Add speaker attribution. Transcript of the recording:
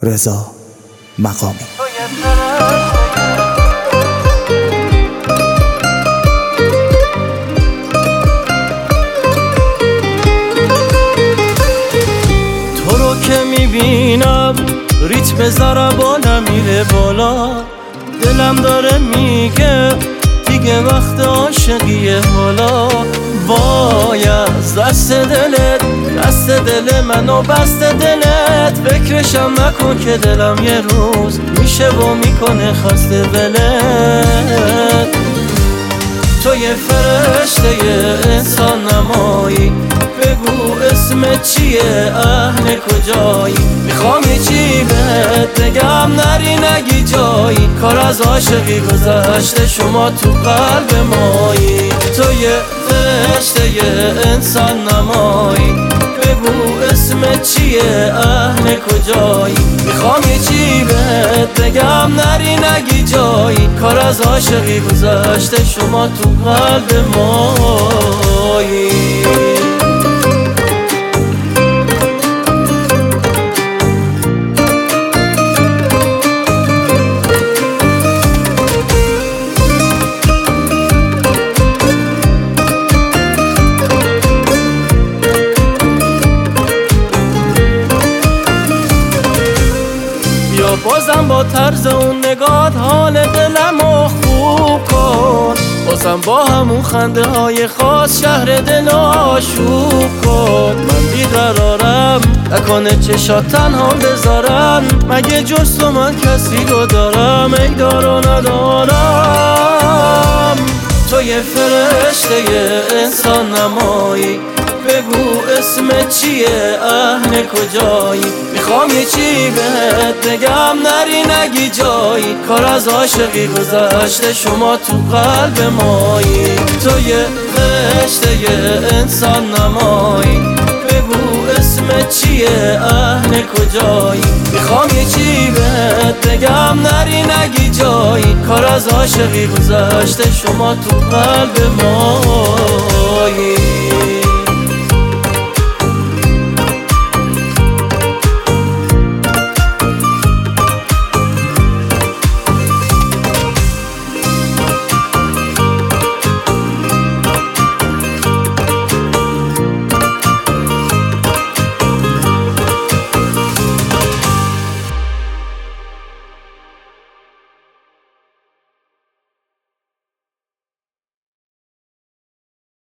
Speaker 1: رضا مقامی.
Speaker 2: تو رو که میبینم ریتم ضربانم میره بالا، دلم داره میگه دیگه وقت عاشقیه حالا. وای از دست دل منو بست دلت، فکرشم نکن که دلم یه روز میشه و میکنه خسته ولت. تو یه فرشته انسان نمایی، بگو اسمت چیه، اهل کجایی، میخوام یه چی بهت بگم نری نگی جایی، کار از عاشقی گذشته شما تو قلب مایی. تو یه فرشته انسان نمایی، بگو اسمت چیه، اهل کجایی، میخوام یه چی بهت بگم نری نگی جایی، کار از عاشقی گذشته شما تو قلب مایی. بازم با طرز اون نگات حال دلمو خوب کن، بازم با همون خنده های خاص شهر دل آشوب کن. من بیقرارم نکنه چشات تنها بذارن، مگه جز تو من کسی رو دارم ای دار و ندارم. تو یه فرشته انسان نمایی، بگو اسمت چیه، اهل کجایی، میخوام یه چی بهت بگم نری نگی جایی، کار از عاشقی گذشته شما تو قلب مایی. تو یه فرشته انسان نمایی، بگو اسمت چیه، اهل کجایی، میخوام یه چی بهت بگم نری نگی جایی، کار از عاشقی گذشته شما تو قلب مایی.